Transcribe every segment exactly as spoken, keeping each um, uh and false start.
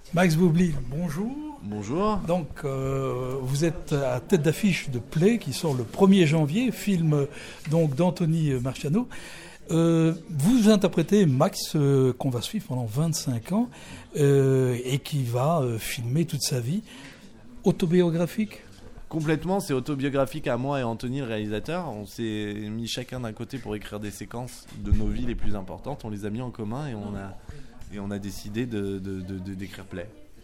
Max Boublil, bonjour. Bonjour. Donc, euh, vous êtes à tête d'affiche de Play, qui sort le premier janvier, film donc d'Anthony Marciano. Euh, vous interprétez Max, euh, qu'on va suivre pendant vingt-cinq ans, euh, et qui va euh, filmer toute sa vie. Autobiographique ? Complètement, c'est autobiographique à moi et Anthony, le réalisateur. On s'est mis chacun d'un côté pour écrire des séquences de nos vies les plus importantes. On les a mis en commun et on a, et on a décidé de, de, de, de, d'écrire Play.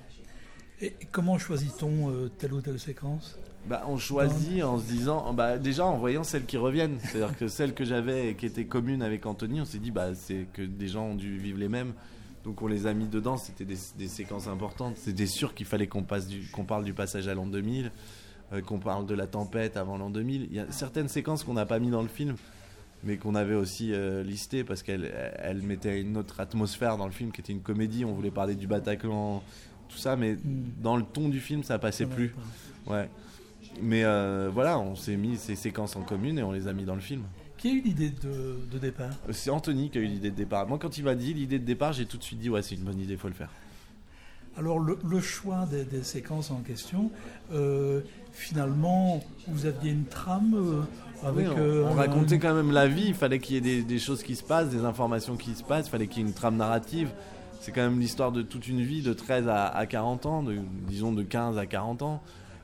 Et comment choisit-on euh, telle ou telle séquence ? Bah, on choisit en se disant, bah, déjà en voyant celles qui reviennent. C'est-à-dire que celles que j'avais et qui étaient communes avec Anthony, on s'est dit bah, c'est que des gens ont dû vivre les mêmes. Donc on les a mis dedans, c'était des, des séquences importantes. C'était sûr qu'il fallait qu'on, passe du, qu'on parle du passage à l'an deux mille, euh, qu'on parle de la tempête avant l'an deux mille. Il y a certaines séquences qu'on n'a pas mis dans le film, mais qu'on avait aussi euh, listées parce qu'elles elles mettaient une autre atmosphère dans le film qui était une comédie. On voulait parler du Bataclan, tout ça, mais mmh. dans le ton du film, ça passait plus. Ouais. Mais euh, voilà, on s'est mis ces séquences en commune et on les a mis dans le film. Qui a eu l'idée de, de départ ? C'est Anthony qui a eu l'idée de départ. Moi, quand il m'a dit l'idée de départ, j'ai tout de suite dit ouais, c'est une bonne idée, il faut le faire. Alors, le, le choix des, des séquences en question, euh, finalement, vous aviez une trame euh, avec... Oui, on, euh, on un, racontait un... quand même la vie, il fallait qu'il y ait des, des choses qui se passent, des informations qui se passent, il fallait qu'il y ait une trame narrative. C'est quand même l'histoire de toute une vie, de treize à quarante ans, de, disons de quinze à quarante ans.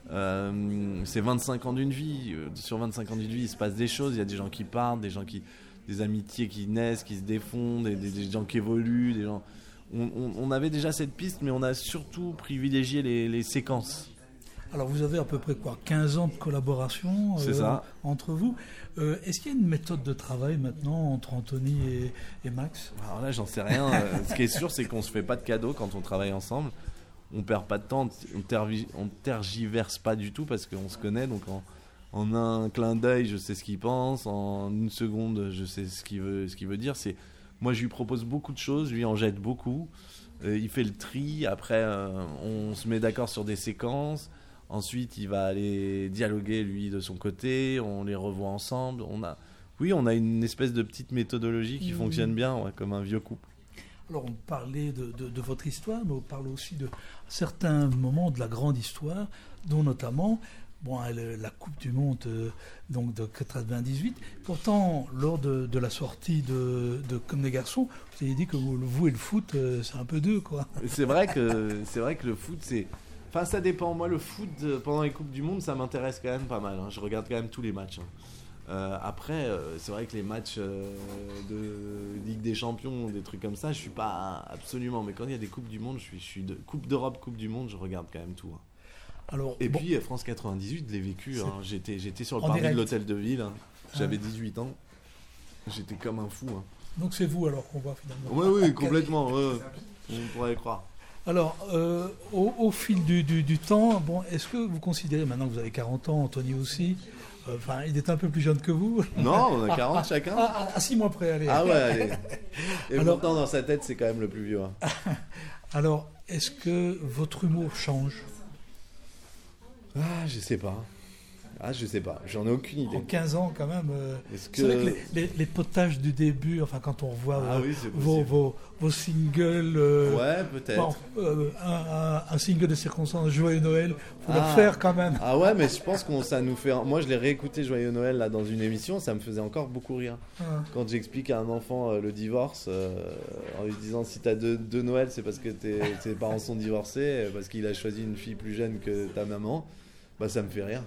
Euh, c'est vingt-cinq ans d'une vie. Sur vingt-cinq ans d'une vie, il se passe des choses. Il y a des gens qui partent, des gens qui, des amitiés qui naissent, qui se défondent, des, des, des gens qui évoluent. Des gens... on, on, on avait déjà cette piste, mais on a surtout privilégié les, les séquences. Alors vous avez à peu près quoi, quinze ans de collaboration c'est euh, ça. entre vous. Euh, est-ce qu'il y a une méthode de travail maintenant entre Anthony et, et Max ? Alors là, j'en sais rien. Ce qui est sûr, c'est qu'on se fait pas de cadeaux quand on travaille ensemble. On perd pas de temps, on, tervi- on tergiverse pas du tout parce qu'on se connaît. Donc en, en un clin d'œil, je sais ce qu'il pense. En une seconde, je sais ce qu'il veut, ce qu'il veut dire. C'est, moi, je lui propose beaucoup de choses, lui en jette beaucoup. Euh, il fait le tri. Après, euh, on se met d'accord sur des séquences. Ensuite, il va aller dialoguer lui de son côté. On les revoit ensemble. On a, oui, on a une espèce de petite méthodologie qui mmh. fonctionne bien, ouais, comme un vieux couple. Alors on parlait de, de, de votre histoire, mais on parle aussi de certains moments de la grande histoire, dont notamment bon, la Coupe du Monde euh, donc de quatre-vingt-dix-huit. Pourtant, lors de, de la sortie de, de Comme des garçons, vous avez dit que vous, vous et le foot, euh, c'est un peu deux, quoi. C'est vrai que, c'est vrai que le foot, c'est... Enfin, ça dépend. Moi, le foot, pendant les Coupes du Monde, ça m'intéresse quand même pas mal. Hein. Je regarde quand même tous les matchs. Hein. Euh, après, euh, c'est vrai que les matchs euh, de Ligue des Champions, des trucs comme ça, je suis pas absolument. Mais quand il y a des Coupes du Monde, je suis, je suis de Coupe d'Europe, Coupe du Monde, je regarde quand même tout. Hein. Alors, et bon, puis France quatre-vingt-dix-huit, je l'ai vécu. Hein. J'étais, j'étais sur le en parvis direct. de l'hôtel de ville. Hein. J'avais dix-huit ans. J'étais comme un fou. Hein. Donc c'est vous alors qu'on voit finalement. Oui, oui, complètement. Ouais. On pourrait y croire. Alors, euh, au, au fil du, du, du temps, bon, est-ce que vous considérez, maintenant que vous avez quarante ans, Anthony aussi, enfin, euh, il est un peu plus jeune que vous. Non, on a quarante ah, chacun. Ah, à six mois près, allez. Ah ouais, allez. Et alors, pourtant, dans sa tête, c'est quand même le plus vieux. Hein. Alors, est-ce que votre humour change ? Ah, je sais pas. Ah, je sais pas, j'en ai aucune idée. En quinze ans, quand même, euh, Est-ce que... c'est vrai que les, les, les potages du début, enfin, quand on voit ah, euh, oui, vos, vos, vos singles... Euh, ouais, peut-être. Bon, euh, un, un, un single de circonstance, Joyeux Noël, faut ah. le faire quand même. Ah ouais, mais je pense que ça nous fait... Moi, je l'ai réécouté Joyeux Noël là, dans une émission, ça me faisait encore beaucoup rire. Ah. Quand j'explique à un enfant euh, le divorce, euh, en lui disant si t'as deux, deux Noëls, c'est parce que tes, tes parents sont divorcés, parce qu'il a choisi une fille plus jeune que ta maman, bah ça me fait rire.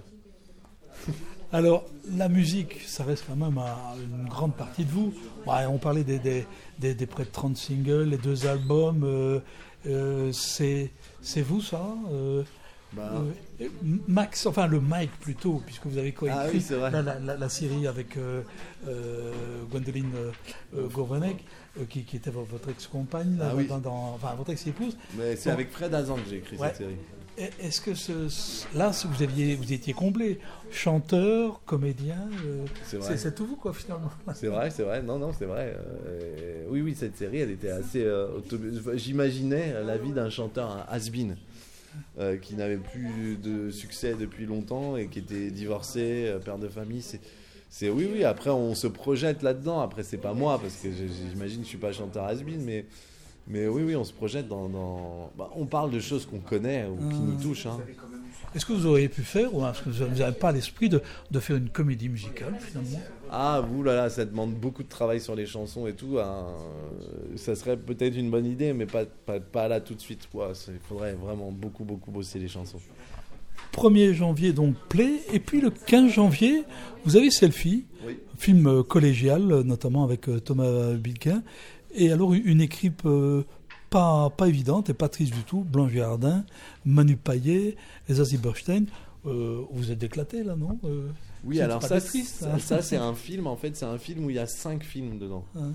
Alors, la musique, ça reste quand même une grande partie de vous. Ouais, on parlait des, des, des, des près de trente singles, les deux albums. Euh, euh, c'est, c'est vous, ça euh, bah. euh, Max, enfin le Mike plutôt, puisque vous avez coécrit ah, oui, la, la, la, la série avec euh, euh, Gwendoline euh, Gourvenec, euh, qui, qui était votre ex-compagne, là, ah, oui. dans, dans, enfin votre ex-épouse. Mais c'est bon. Avec Fred Hazan que j'ai écrit ouais. cette série. Est-ce que ce, là, vous, aviez, vous étiez comblé, chanteur, comédien, euh, c'est, c'est, c'est tout vous quoi finalement. C'est vrai, c'est vrai, non, non, c'est vrai. Euh, oui, oui, cette série, elle était assez. Euh, auto... J'imaginais la vie d'un chanteur, un has-been, euh, qui n'avait plus de succès depuis longtemps et qui était divorcé, euh, père de famille. C'est, c'est oui, oui. Après, on se projette là-dedans. Après, c'est pas moi parce que j'imagine, je suis pas chanteur has-been, mais. mais oui, oui, on se projette dans. dans... Bah, on parle de choses qu'on connaît ou qui Mmh. nous touchent. Hein. Est-ce que vous auriez pu faire, ou est-ce que vous n'avez pas l'esprit de, de faire une comédie musicale finalement? Ah, vous là, là, ça demande beaucoup de travail sur les chansons et tout. Hein. Ça serait peut-être une bonne idée, mais pas, pas, pas là tout de suite. Ouais, il faudrait vraiment beaucoup, beaucoup bosser les chansons. premier janvier, donc Play, et puis le quinze janvier, vous avez Selfie, Oui. film collégial, notamment avec Thomas Bilquin, et alors une équipe euh, pas, pas évidente et pas triste du tout, Blanche Gardin, Manu Payet, Elsa Zilberstein. Euh, vous êtes éclatés là, non euh, Oui, c'est alors pas ça, triste, ça, hein. ça, c'est un film, en fait, c'est un film où il y a cinq films dedans. Hein.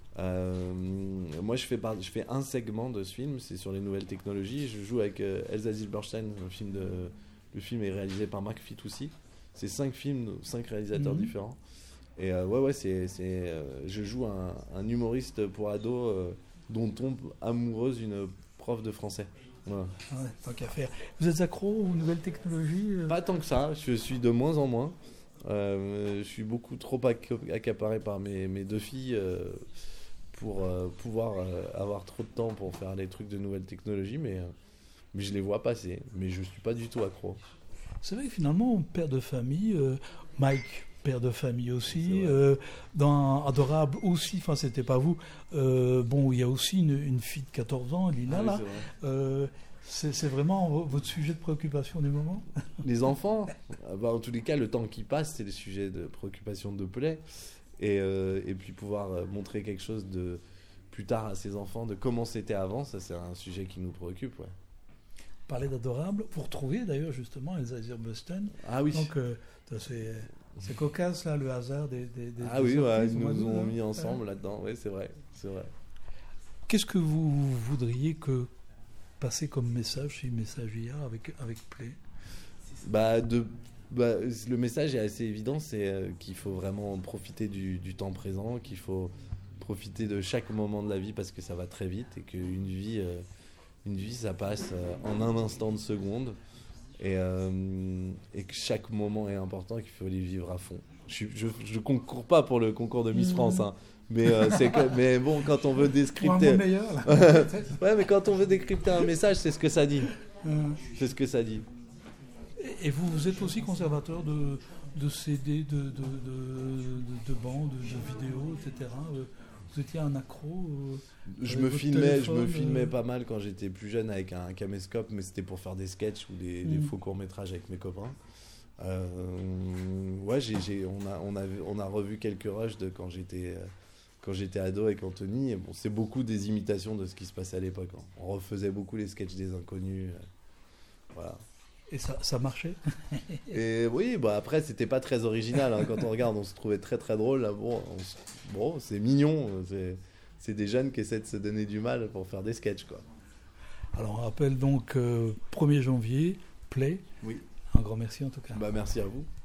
Euh, moi, je fais, par... je fais un segment de ce film, c'est sur les nouvelles technologies. Je joue avec euh, Elsa Zilberstein, un film de... Le film est réalisé par Marc Fitoussi. C'est cinq films, cinq réalisateurs Mhm. différents. Et euh, ouais, ouais, c'est, c'est, euh, je joue un, un humoriste pour ados euh, dont tombe amoureuse une prof de français. Voilà. Ah ouais, tant qu'à faire. Vous êtes accro aux nouvelles technologies euh Pas tant que ça, je suis de moins en moins. Euh, je suis beaucoup trop acc- accaparé par mes, mes deux filles euh, pour euh, pouvoir euh, avoir trop de temps pour faire des trucs de nouvelles technologies, mais, euh, mais je les vois passer. Mais je suis pas du tout accro. C'est vrai que finalement, père de famille, euh, Mike, père de famille aussi, C'est vrai. euh, dans Adorable aussi, enfin c'était pas vous, euh, bon il y a aussi une, une fille de quatorze ans, Lina Ah oui, là, c'est vrai. euh, c'est, c'est vraiment vo- votre sujet de préoccupation du moment? Les enfants, ah bah, en tous les cas, le temps qui passe, c'est le sujet de préoccupation de Pelé. Et, euh, et puis pouvoir euh, montrer quelque chose de plus tard à ses enfants, de comment c'était avant, ça c'est un sujet qui nous préoccupe. Ouais. Parler d'Adorable, vous retrouvez d'ailleurs justement Elsa Zilberstein, Ah oui. donc euh, c'est, c'est cocasse là, le hasard des, des, des Ah oui, des ouais, surprises ils au mois nous d'août, ont hein. mis ensemble là-dedans, oui, c'est vrai, c'est vrai. Qu'est-ce que vous voudriez que passer comme message chez Messagia avec, avec Play? Bah, de, bah, le message est assez évident, c'est euh, qu'il faut vraiment profiter du, du temps présent, qu'il faut profiter de chaque moment de la vie parce que ça va très vite et qu'une vie, euh, une vie ça passe euh, en un instant de seconde et, euh, et que chaque moment est important et qu'il faut les vivre à fond. Je ne concours pas pour le concours de Miss Mmh. France, hein, mais, euh, c'est que, mais bon, quand on veut Pour un décrypter... mot meilleur là. Ouais, mais quand on veut décrypter un message, c'est ce que ça dit. Euh, C'est ce que ça dit. Et vous, vous êtes aussi conservateur de, de C D, de, de, de, de, de bandes, de vidéos, et cetera. Euh, Vous étiez un accro euh, Je avec me votre filmais, je me téléphone, filmais euh, pas mal quand j'étais plus jeune avec un caméscope, mais c'était pour faire des sketchs ou des, des Mm. faux courts-métrages avec mes copains. Euh, ouais, j'ai, j'ai- on, a, on, a, on a revu quelques rushs de quand j'étais, euh, quand j'étais ado avec Anthony. Et bon, c'est beaucoup des imitations de ce qui se passait à l'époque. Hein. On refaisait beaucoup les sketchs des inconnus. euh, voilà. Et ça, ça marchait. Et oui, bah après, c'était pas très original. Hein. Quand on regarde, on se trouvait très très drôle. Là. Bon, on se- bon, c'est mignon. C'est, c'est des jeunes qui essaient de se donner du mal pour faire des sketchs, quoi. Alors on rappelle donc euh, premier janvier, Play. Oui. Un grand merci en tout cas. Bah, merci à vous.